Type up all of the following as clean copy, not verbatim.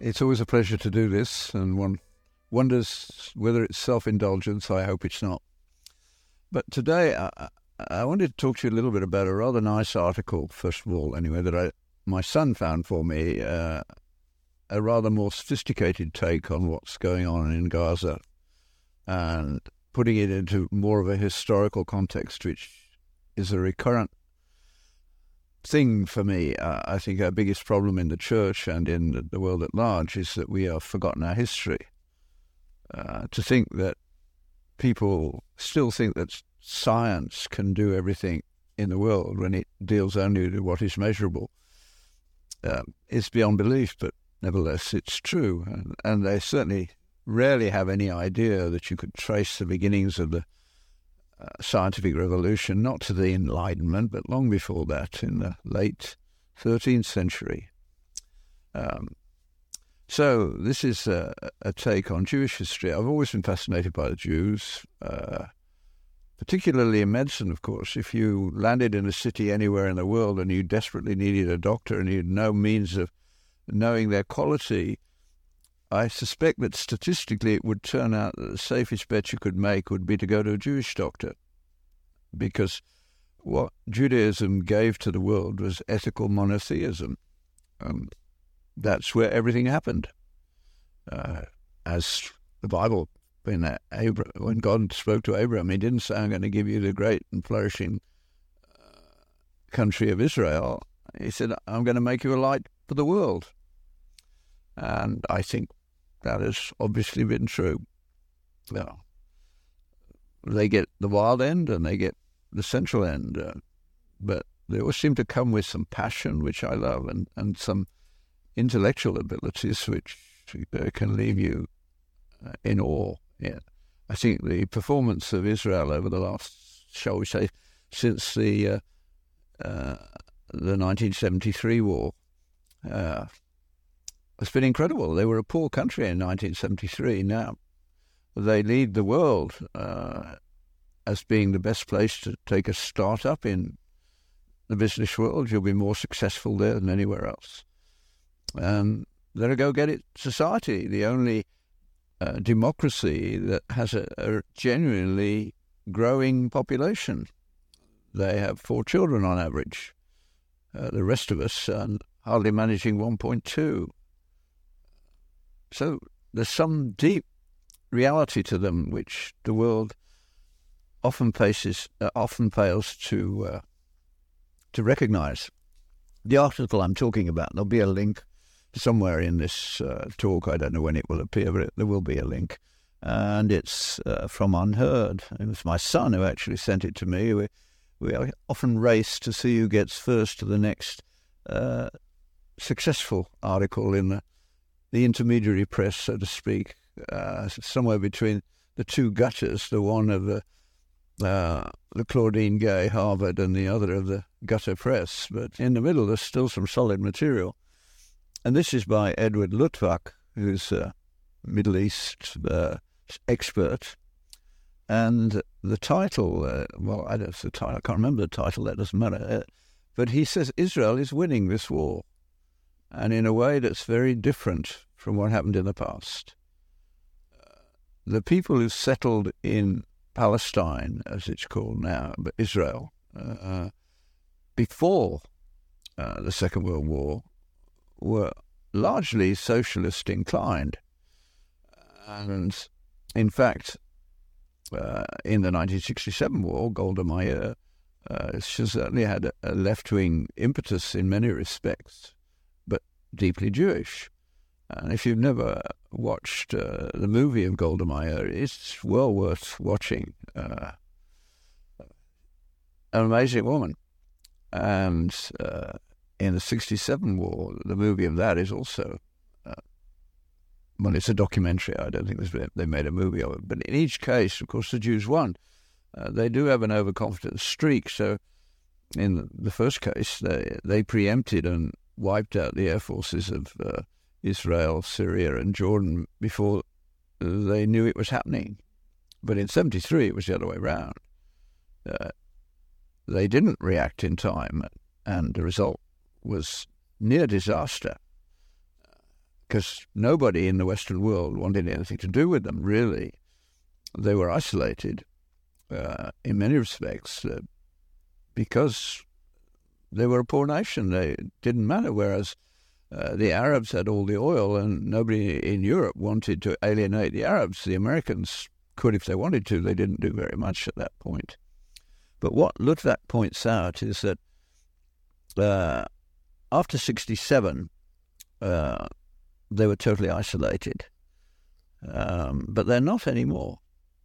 It's always a pleasure to do this, and one wonders whether it's self-indulgence. I hope it's not. But today I wanted to talk to you a little bit about a rather nice article, first of all, anyway, that my son found for me, a rather more sophisticated take on what's going on in Gaza, and putting it into more of a historical context, which is a recurrent thing for me. I think our biggest problem in the church and in the world at large is that we have forgotten our history. To think that people still think that science can do everything in the world when it deals only with what is measurable is beyond belief, but nevertheless it's true. And they certainly rarely have any idea that you could trace the beginnings of the scientific revolution, not to the Enlightenment, but long before that, in the late 13th century. So this is a take on Jewish history. I've always been fascinated by the Jews, particularly in medicine, of course. If you landed in a city anywhere in the world and you desperately needed a doctor and you had no means of knowing their quality, I suspect that statistically it would turn out that the safest bet you could make would be to go to a Jewish doctor, because what Judaism gave to the world was ethical monotheism. That's where everything happened. As the Bible, when God spoke to Abraham, he didn't say, I'm going to give you the great and flourishing country of Israel. He said, I'm going to make you a light for the world. And I think that has obviously been true. Now, they get the wild end and they get the central end, but they always seem to come with some passion, which I love, and some intellectual abilities which can leave you in awe. Yeah. I think the performance of Israel over the last, shall we say, since the 1973 war, it's been incredible. They were a poor country in 1973. Now they lead the world as being the best place to take a start-up in the business world. You'll be more successful there than anywhere else. They're a go-get-it society, the only democracy that has a genuinely growing population. They have 4 children on average. The rest of us are hardly managing 1.2. So there's some deep reality to them which the world often fails to recognise. The article I'm talking about, there'll be a link somewhere in this talk. I don't know when it will appear, but there will be a link. And it's from Unheard. It was my son who actually sent it to me. We often race to see who gets first to the next successful article in the intermediary press, so to speak, somewhere between the two gutters, the one of the Claudine Gay, Harvard, and the other of the gutter press. But in the middle, there's still some solid material. And this is by Edward Luttwak, who's a Middle East expert. And the title, I can't remember the title, that doesn't matter. But he says Israel is winning this war, and in a way that's very different from what happened in the past. The people who settled in Palestine, as it's called now, but Israel, before the Second World War, were largely socialist inclined. And in fact, in the 1967 war, Golda Meir certainly had a left-wing impetus in many respects, but deeply Jewish. And if you've never watched the movie of Golda Meir, it's well worth watching. An amazing woman. And in the 1967 war, the movie of that is also, it's a documentary. I don't think they made a movie of it. But in each case, of course, the Jews won. They do have an overconfident streak. So in the first case, they preempted and wiped out the air forces of Israel, Syria, and Jordan before they knew it was happening. But in 1973, it was the other way around. They didn't react in time, and the result was near disaster. because nobody in the Western world wanted anything to do with them, really. They were isolated in many respects because they were a poor nation. They didn't matter, whereas the Arabs had all the oil, and nobody in Europe wanted to alienate the Arabs. The Americans could if they wanted to. They didn't do very much at that point. But what Luttwak points out is that after 1967, they were totally isolated. But they're not anymore.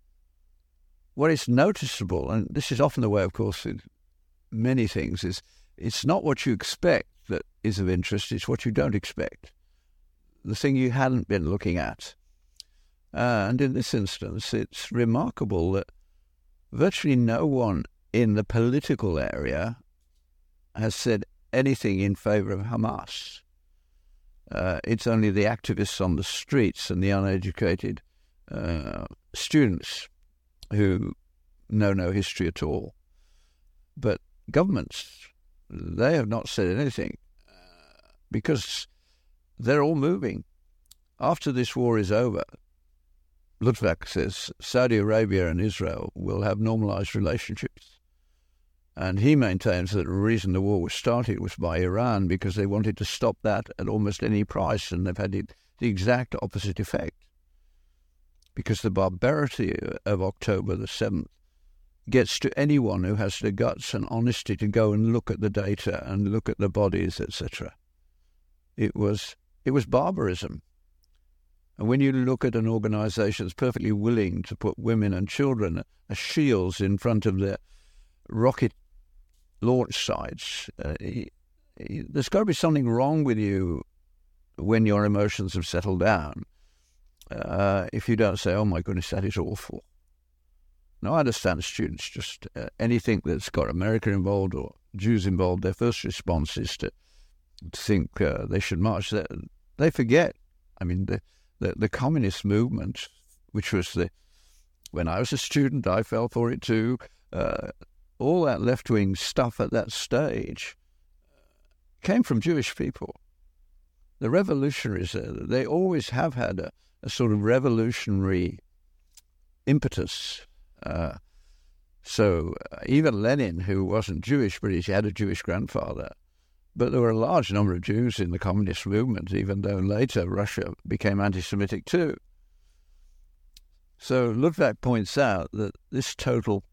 What is noticeable, and this is often the way, of course, with many things, is it's not what you expect that is of interest, it's what you don't expect, the thing you hadn't been looking at. And in this instance, it's remarkable that virtually no one in the political area has said anything in favor of Hamas. It's only the activists on the streets and the uneducated students who know no history at all. But governments, they have not said anything because they're all moving. After this war is over, Luttwak says Saudi Arabia and Israel will have normalized relationships. And he maintains that the reason the war was started was by Iran because they wanted to stop that at almost any price, and they've had the exact opposite effect. Because the barbarity of October the 7th gets to anyone who has the guts and honesty to go and look at the data and look at the bodies, etc. It was barbarism. And when you look at an organisation that's perfectly willing to put women and children as shields in front of their rocket launch sites, there's got to be something wrong with you when your emotions have settled down. If you don't say, oh my goodness, that is awful. Now, I understand students, just anything that's got America involved or Jews involved, their first response is to think they should march. They forget, I mean, the communist movement, which was when I was a student, I fell for it too, all that left-wing stuff at that stage came from Jewish people. The revolutionaries, they always have had a sort of revolutionary impetus. So even Lenin, who wasn't Jewish, but he had a Jewish grandfather, but there were a large number of Jews in the communist movement, even though later Russia became anti-Semitic too. So Luttwak points out that this total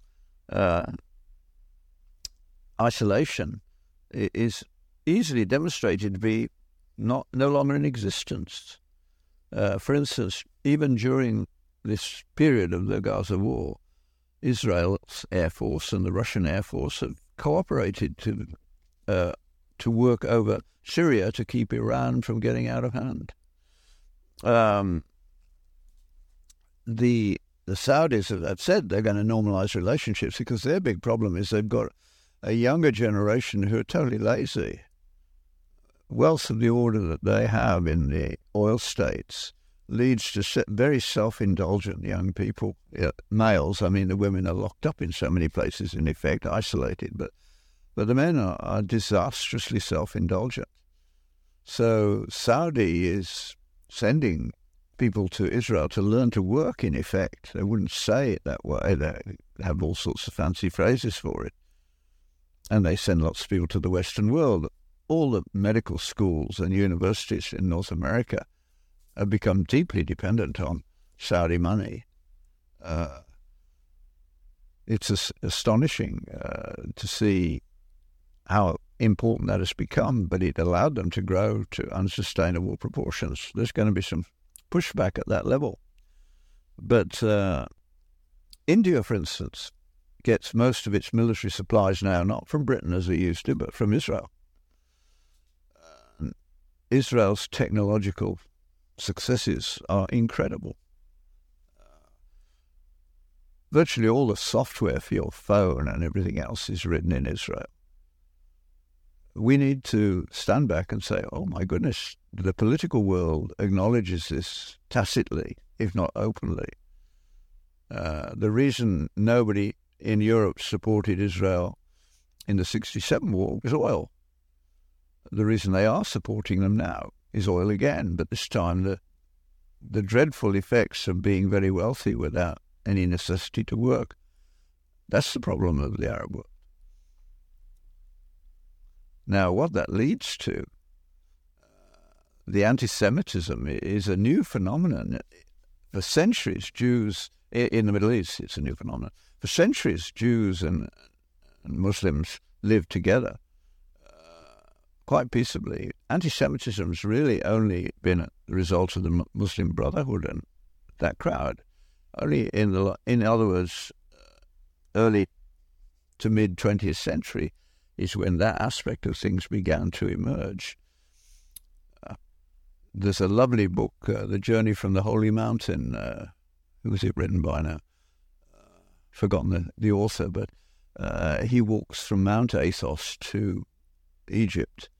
isolation is easily demonstrated to be no longer in existence. For instance, even during this period of the Gaza war, Israel's Air Force and the Russian Air Force have cooperated to work over Syria to keep Iran from getting out of hand. The Saudis have said they're going to normalize relationships because their big problem is they've got a younger generation who are totally lazy. Wealth of the order that they have in the oil states leads to very self-indulgent young people, males. I mean, the women are locked up in so many places, in effect, isolated, but the men are disastrously self-indulgent. So Saudi is sending people to Israel to learn to work, in effect. They wouldn't say it that way. They have all sorts of fancy phrases for it. And they send lots of people to the Western world. All the medical schools and universities in North America have become deeply dependent on Saudi money. It's astonishing to see how important that has become, but it allowed them to grow to unsustainable proportions. There's going to be some pushback at that level. But India, for instance, gets most of its military supplies now not from Britain as it used to, but from Israel. Israel's technological successes are incredible. Virtually all the software for your phone and everything else is written in Israel. We need to stand back and say, oh my goodness, the political world acknowledges this tacitly, if not openly. The reason nobody in Europe supported Israel in the 1967 war was oil. The reason they are supporting them now is oil again, but this time the dreadful effects of being very wealthy without any necessity to work. That's the problem of the Arab world. Now, what that leads to, the anti-Semitism is a new phenomenon. For centuries, Jews, in the Middle East, it's a new phenomenon. For centuries, Jews and Muslims lived together quite peaceably. Anti-Semitism has really only been a result of the Muslim Brotherhood and that crowd. Only in other words, early to mid 20th century is when that aspect of things began to emerge. There's a lovely book, The Journey from the Holy Mountain. Who was it written by now? Forgotten the author, but he walks from Mount Athos to Egypt,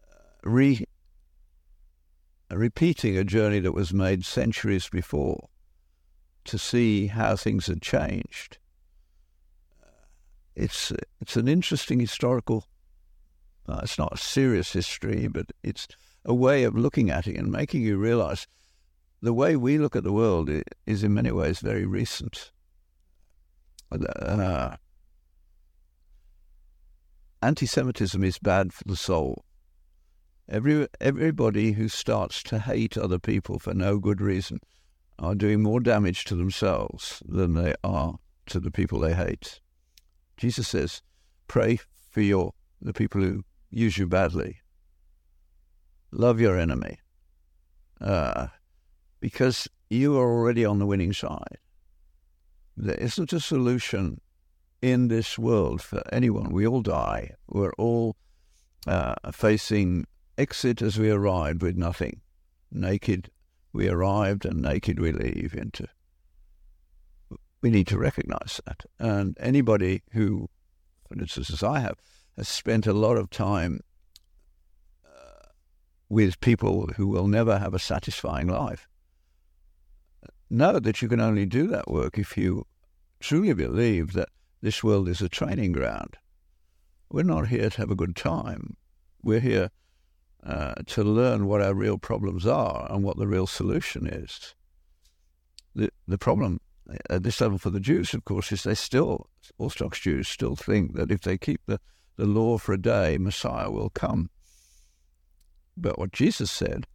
repeating a journey that was made centuries before to see how things had changed. It's an interesting historical, it's not a serious history, but it's a way of looking at it and making you realize the way we look at the world is in many ways very recent. Anti-Semitism is bad for the soul. Everybody who starts to hate other people for no good reason are doing more damage to themselves than they are to the people they hate. Jesus says, pray for the people who use you badly. Love your enemy, because you are already on the winning side. There isn't a solution in this world for anyone. We all die. We're all facing exit as we arrived with nothing. Naked we arrived and naked we leave into. We need to recognize that. And anybody who, for instance, as I have, has spent a lot of time with people who will never have a satisfying life, know that you can only do that work if you truly believe that this world is a training ground. We're not here to have a good time. We're here to learn what our real problems are and what the real solution is. The problem at this level for the Jews, of course, is Orthodox Jews still think that if they keep the law for a day, Messiah will come. But what Jesus said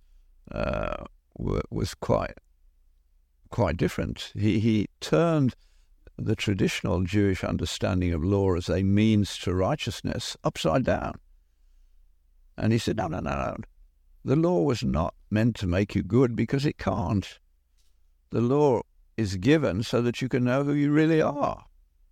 was quite different. He turned the traditional Jewish understanding of law as a means to righteousness upside down. And he said, no. The law was not meant to make you good because it can't. The law is given so that you can know who you really are.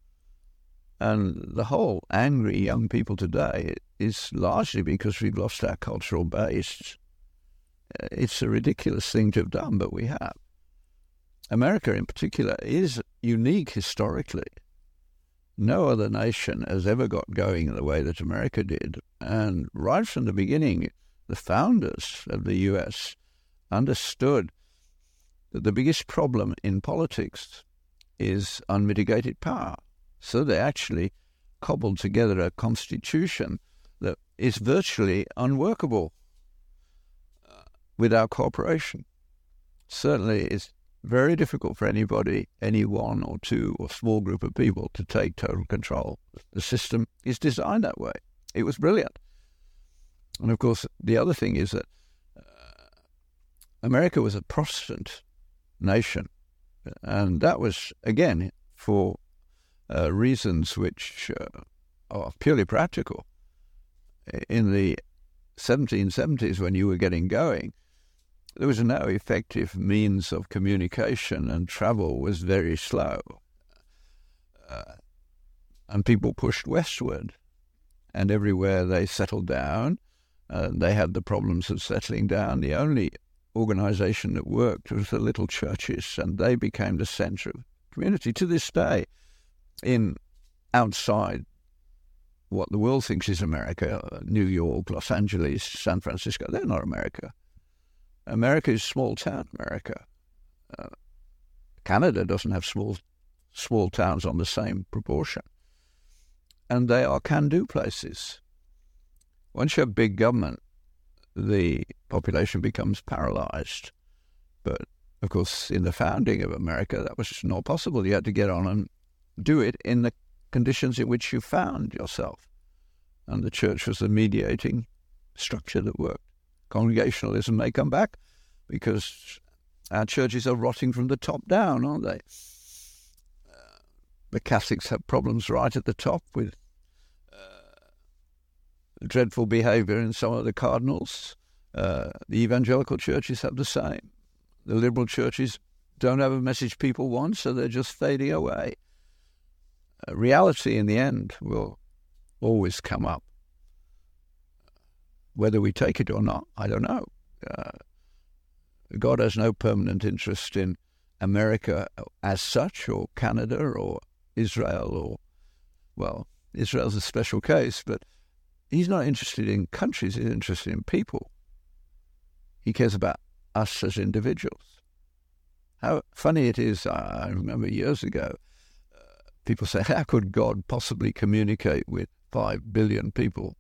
And the whole angry young people today is largely because we've lost our cultural base. It's a ridiculous thing to have done, but we have. America in particular is unique historically. No other nation has ever got going in the way that America did. And right from the beginning, the founders of the U.S. understood that the biggest problem in politics is unmitigated power. So they actually cobbled together a constitution that is virtually unworkable without cooperation. Certainly it's very difficult for anybody, any one or two or small group of people to take total control. The system is designed that way. It was brilliant. And of course, the other thing is that America was a Protestant nation. And that was, again, for reasons which are purely practical. In the 1770s, when you were getting going, there was no effective means of communication and travel was very slow. And people pushed westward. And everywhere they settled down, they had the problems of settling down. The only organization that worked was the little churches, and they became the center of community. To this day, outside what the world thinks is America, New York, Los Angeles, San Francisco, they're not America. America is small town America. Canada doesn't have small towns on the same proportion. And they are can-do places. Once you have big government, the population becomes paralyzed. But, of course, in the founding of America, that was not possible. You had to get on and do it in the conditions in which you found yourself. And the church was the mediating structure that worked. Congregationalism may come back because our churches are rotting from the top down, aren't they? The Catholics have problems right at the top with dreadful behaviour in some of the cardinals. The evangelical churches have the same. The liberal churches don't have a message people want, so they're just fading away. Reality, in the end, will always come up. Whether we take it or not, I don't know. God has no permanent interest in America as such, or Canada, or Israel, or, well, Israel's a special case, but he's not interested in countries, he's interested in people. He cares about us as individuals. How funny it is, I remember years ago, people say, how could God possibly communicate with 5 billion people?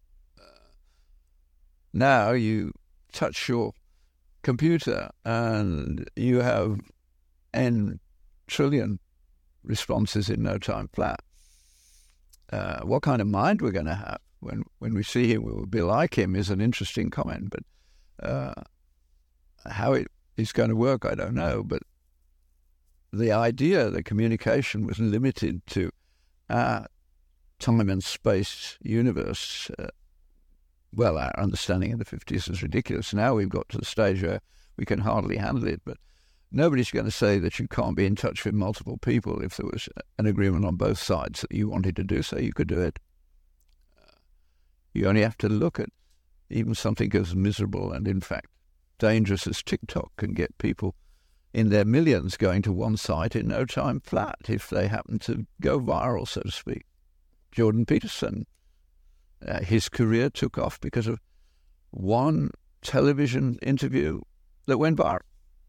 Now you touch your computer and you have n trillion responses in no time flat. What kind of mind we're going to have when we see him, we will be like him, is an interesting comment. But how it is going to work, I don't know. But the idea that communication was limited to our time and space universe, well, our understanding in the 50s is ridiculous. Now we've got to the stage where we can hardly handle it. But nobody's going to say that you can't be in touch with multiple people. If there was an agreement on both sides that you wanted to do so, you could do it. You only have to look at even something as miserable and, in fact, dangerous as TikTok can get people in their millions going to one site in no time flat if they happen to go viral, so to speak. Jordan Peterson, his career took off because of one television interview that went viral.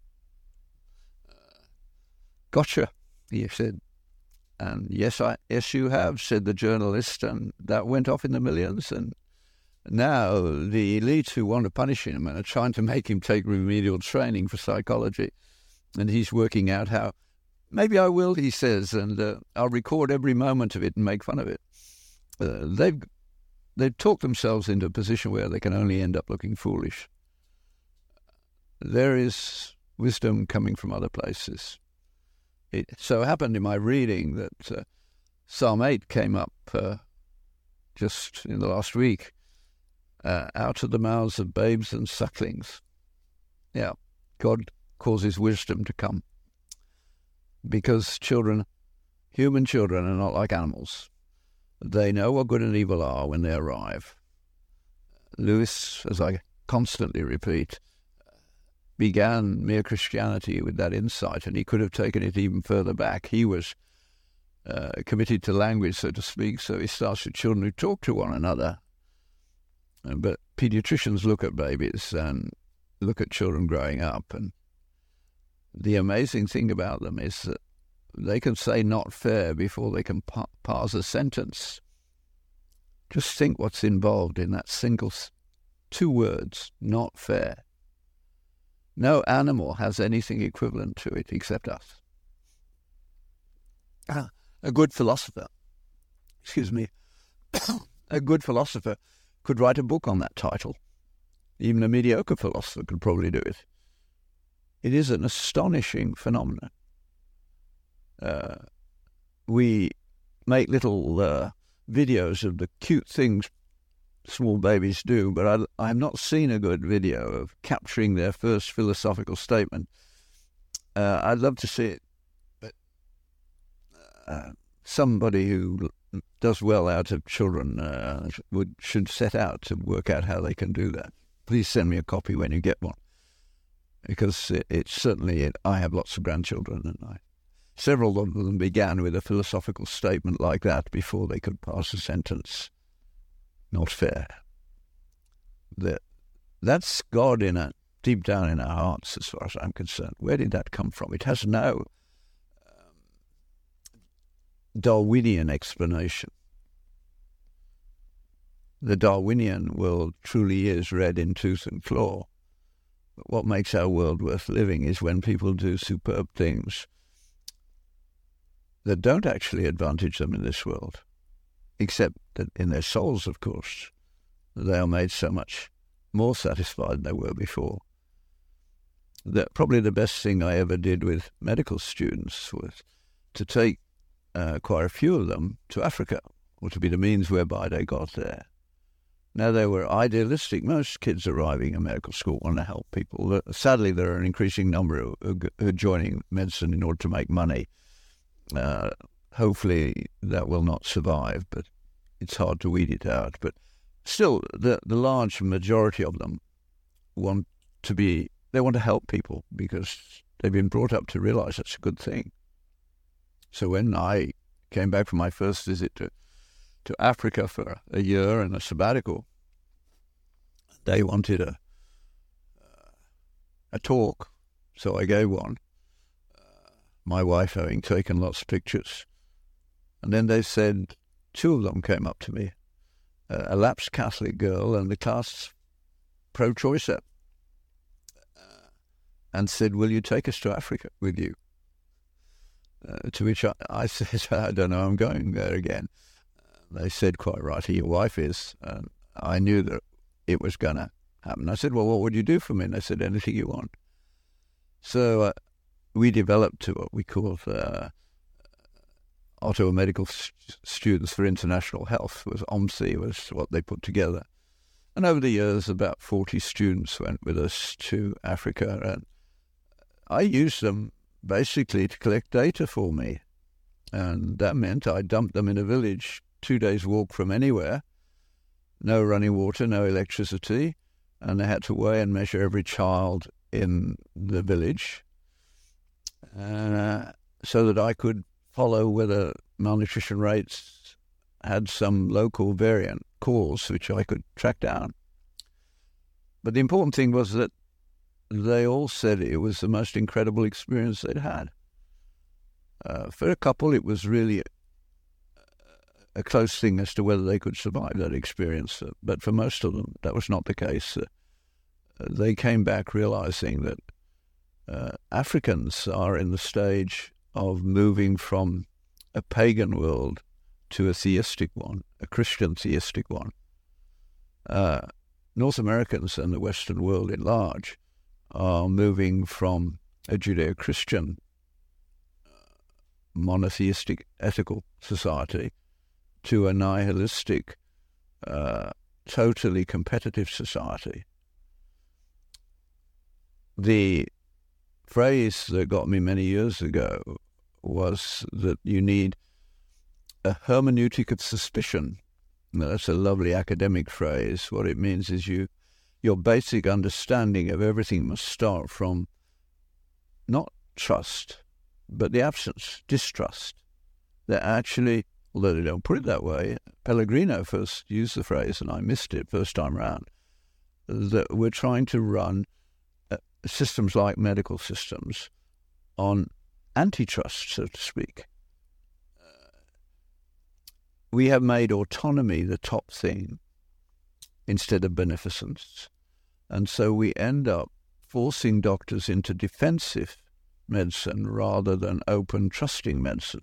Gotcha, he said. And yes, you have, said the journalist, and that went off in the millions. And now the elites who want to punish him and are trying to make him take remedial training for psychology. And he's working out how, maybe I will, he says, and I'll record every moment of it and make fun of it. They've talked themselves into a position where they can only end up looking foolish. There is wisdom coming from other places. It so happened in my reading that Psalm 8 came up just in the last week, out of the mouths of babes and sucklings. Yeah, God causes wisdom to come because human children are not like animals. They know what good and evil are when they arrive. Lewis, as I constantly repeat, began Mere Christianity with that insight, and he could have taken it even further back. He was committed to language, so to speak, so he starts with children who talk to one another. But pediatricians look at babies and look at children growing up, and the amazing thing about them is that they can say not fair before they can parse a sentence. Just think what's involved in that single 2 words, not fair. No animal has anything equivalent to it except us. A good philosopher could write a book on that title. Even a mediocre philosopher could probably do it. It is an astonishing phenomenon. We make little videos of the cute things small babies do, but I have not seen a good video of capturing their first philosophical statement. I'd love to see it, but somebody who does well out of children should set out to work out how they can do that. Please send me a copy when you get one, because it's certainly I have lots of grandchildren, and several of them began with a philosophical statement like that before they could pass a sentence. Not fair. That's God deep down in our hearts, as far as I'm concerned. Where did that come from? It has no Darwinian explanation. the Darwinian world truly is red in tooth and claw. But what makes our world worth living is when people do superb things that don't actually advantage them in this world, except that in their souls, of course, they are made so much more satisfied than they were before. Probably the best thing I ever did with medical students was to take quite a few of them to Africa, or to be the means whereby they got there. Now, they were idealistic. Most kids arriving in medical school want to help people. Sadly, there are an increasing number who are joining medicine in order to make money. Hopefully that will not survive, but it's hard to weed it out. But still, the large majority of them want to help people because they've been brought up to realize that's a good thing. So when I came back from my first visit to Africa for a year and a sabbatical, they wanted a talk, so I gave one. My wife having taken lots of pictures. And then they said, two of them came up to me, a lapsed Catholic girl and the class pro-choicer, and said, will you take us to Africa with you? To which I said, I don't know, I'm going there again. They said, quite right, your wife is. And I knew that it was going to happen. I said, well, what would you do for me? And they said, anything you want. So we developed to what we called Ottawa Medical Students for International Health. OMSI was what they put together. And over the years, about 40 students went with us to Africa. And I used them basically to collect data for me. And that meant I dumped them in a village 2 days' walk from anywhere, no running water, no electricity, and they had to weigh and measure every child in the village so that I could follow whether malnutrition rates had some local variant cause which I could track down. But the important thing was that they all said it was the most incredible experience they'd had. For a couple, it was really a close thing as to whether they could survive that experience. But for most of them, that was not the case. They came back realizing that Africans are in the stage of moving from a pagan world to a theistic one, a Christian theistic one. North Americans and the Western world at large are moving from a Judeo-Christian monotheistic ethical society to a nihilistic, totally competitive society. The phrase that got me many years ago was that you need a hermeneutic of suspicion. Now, that's a lovely academic phrase. What it means is your basic understanding of everything must start from not trust, but the absence, distrust. That actually, although they don't put it that way, Pellegrino first used the phrase, and I missed it first time round, that we're trying to run systems like medical systems on antitrust, so to speak. We have made autonomy the top thing instead of beneficence. And so we end up forcing doctors into defensive medicine rather than open, trusting medicine.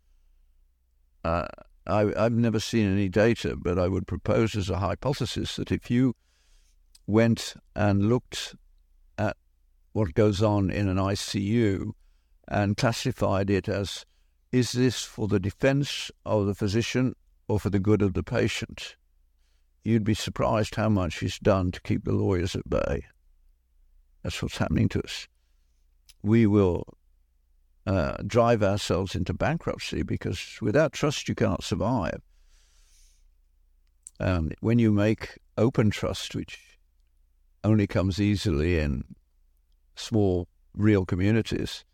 I've never seen any data, but I would propose as a hypothesis that if you went and looked at what goes on in an ICU and classified it as, is this for the defense of the physician or for the good of the patient, you'd be surprised how much is done to keep the lawyers at bay. That's what's happening to us. We will drive ourselves into bankruptcy because without trust you cannot survive. When you make open trust, which only comes easily in small, real communities,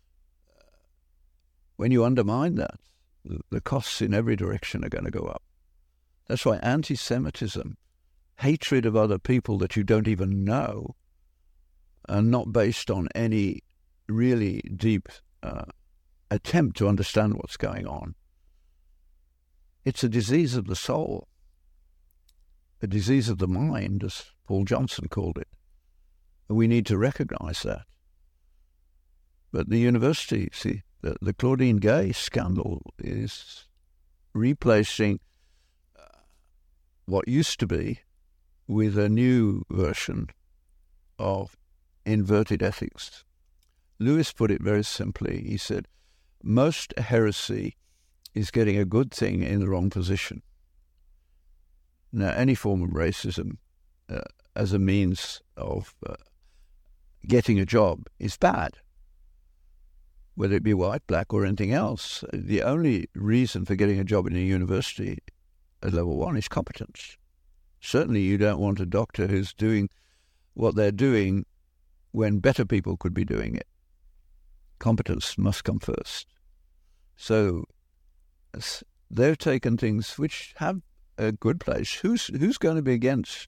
when you undermine that, the costs in every direction are going to go up. That's why anti-Semitism, hatred of other people that you don't even know, are not based on any really deep attempt to understand what's going on. It's a disease of the soul. a disease of the mind, as Paul Johnson called it. And we need to recognize that. But the university, see, the Claudine Gay scandal is replacing what used to be with a new version of inverted ethics. Lewis put it very simply. He said, most heresy is getting a good thing in the wrong position. Now, any form of racism as a means of getting a job is bad, whether it be white, black, or anything else. The only reason for getting a job in a university at level 1 is competence. Certainly you don't want a doctor who's doing what they're doing when better people could be doing it. Competence must come first. So they've taken things which have a good place. Who's going to be against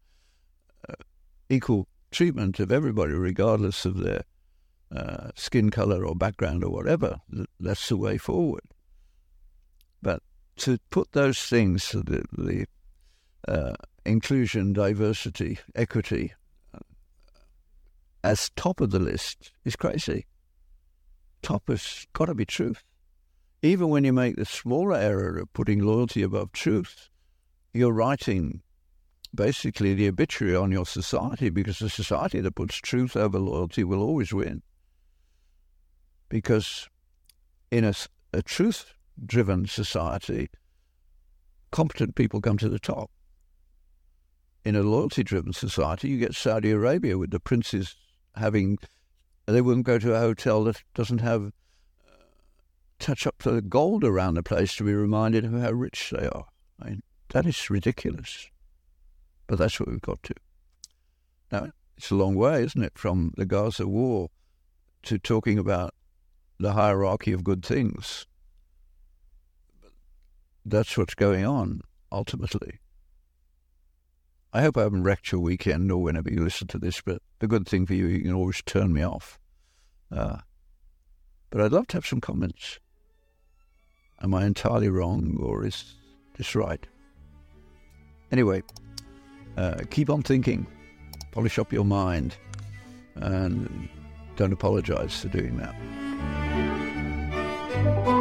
equal treatment of everybody, regardless of their skin color or background or whatever? That's the way forward. But to put those things, the inclusion, diversity, equity, as top of the list is crazy. Top has got to be truth. Even when you make the smaller error of putting loyalty above truth, you're writing basically the obituary on your society, because the society that puts truth over loyalty will always win. Because in a truth-driven society, competent people come to the top. In a loyalty-driven society, you get Saudi Arabia with the princes they wouldn't go to a hotel that doesn't have touch up the gold around the place to be reminded of how rich they are. I mean, that is ridiculous. But that's what we've got to. Now, it's a long way, isn't it, from the Gaza war to talking about the hierarchy of good things. That's what's going on, ultimately. I hope I haven't wrecked your weekend or whenever you listen to this, but the good thing for you, you can always turn me off. But I'd love to have some comments. Am I entirely wrong, or is this right? Anyway, keep on thinking, polish up your mind, and don't apologize for doing that.